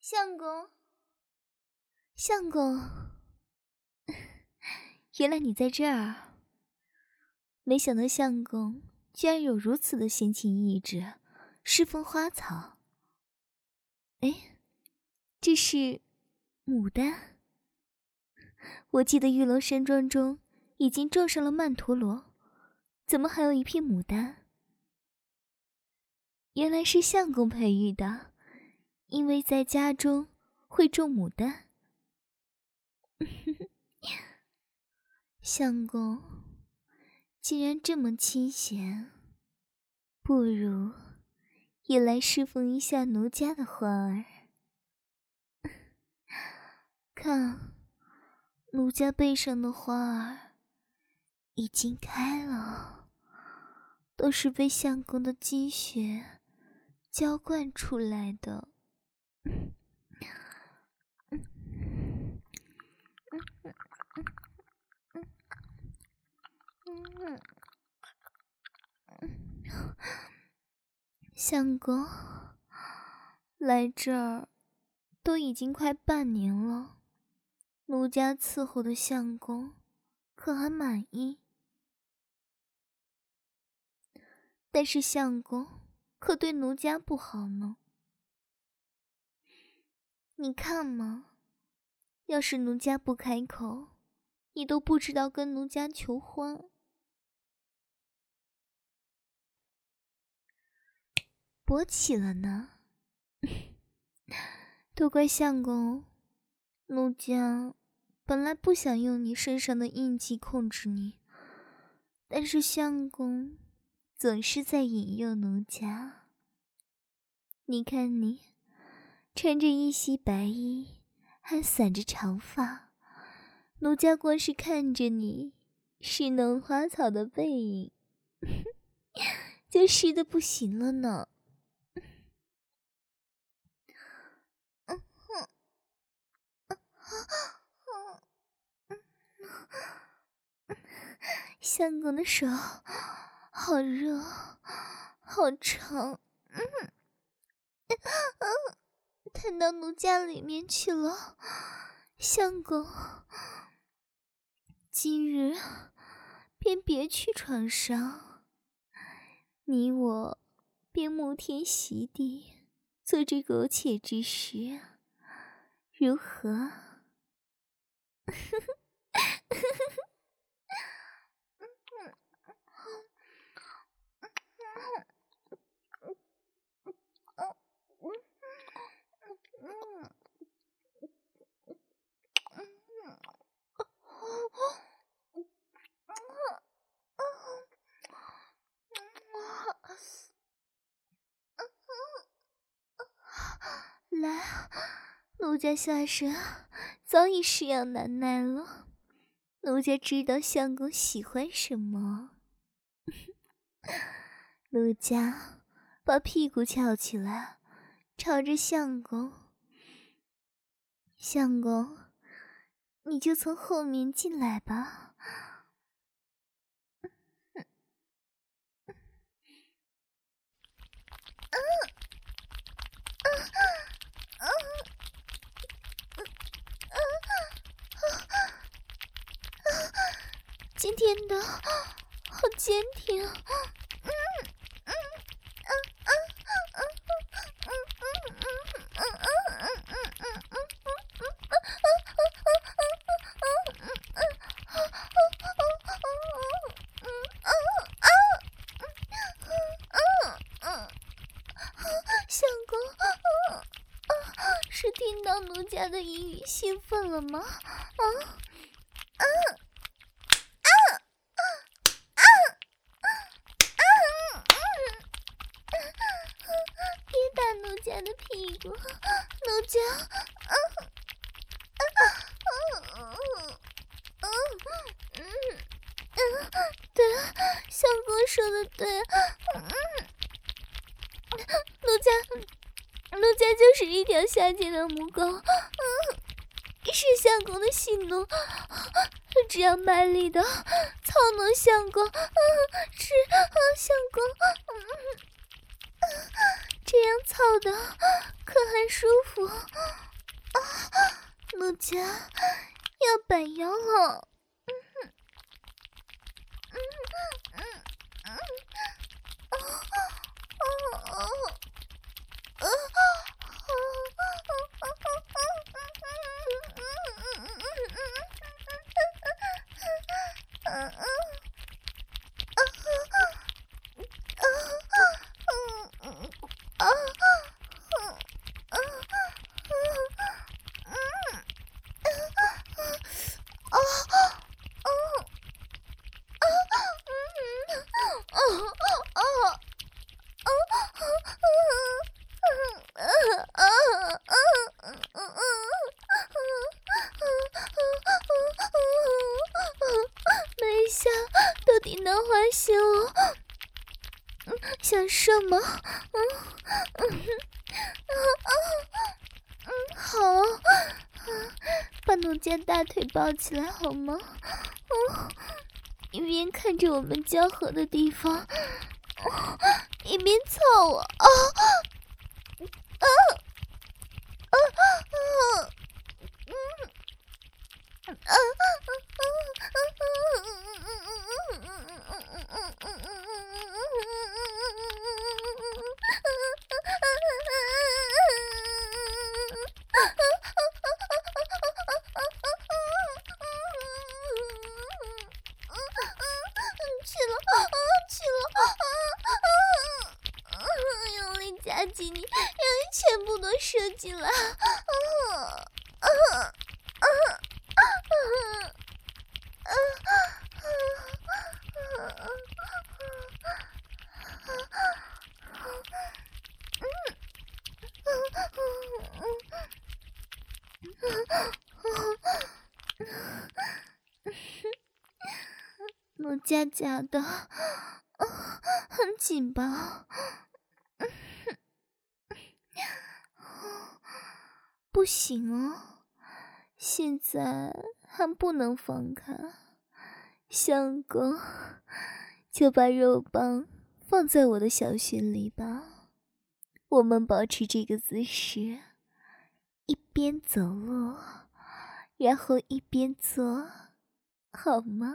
相公，相公，原来你在这儿。没想到相公居然有如此的闲情逸致，侍奉花草。哎，这是牡丹。我记得玉楼山庄中已经种上了曼陀罗，怎么还有一片牡丹？原来是相公培育的，因为在家中会种牡丹。相公既然这么清闲，不如也来侍奉一下奴家的花儿。看，奴家背上的花儿已经开了，都是被相公的积血浇灌出来的。相公，来这儿都已经快半年了，奴家伺候的相公可还满意？但是相公可对奴家不好呢。你看嘛，要是奴家不开口，你都不知道跟奴家求欢。勃起了呢。都怪相公，奴家本来不想用你身上的印记控制你，但是相公总是在引诱奴家。你看你穿着一袭白衣，还散着长发，奴家光是看着你侍弄花草的背影就湿得不行了呢。相公的手好热好长，探到奴家里面去了。相公，今日便别去床上，你我便沐天席地，做这苟且之事，如何？来，奴家下身早已是痒难耐了，奴家知道相公喜欢什么。奴家把屁股翘起来，朝着相公。相公，你就从后面进来吧。今天的好坚挺。相公，是听到奴家的言语兴奋了吗？别打奴家的屁股，奴家，对，相公说的对，奴家就是一条下贱的母狗，是相公的喜怒，只要卖力的操弄相公，是相公，这样操的可还舒服啊！陆家要摆腰了。没想到底能唤醒我，想什么？好，把奴家大腿抱起来好吗？一边看着我们交合的地方，一边操我。用力夹紧你，让你全部都射进来。陆家夹的很紧吧？不行哦，现在还不能放开。相公，就把肉棒放在我的小穴里吧，我们保持这个姿势，一边走路，然后一边做，好吗？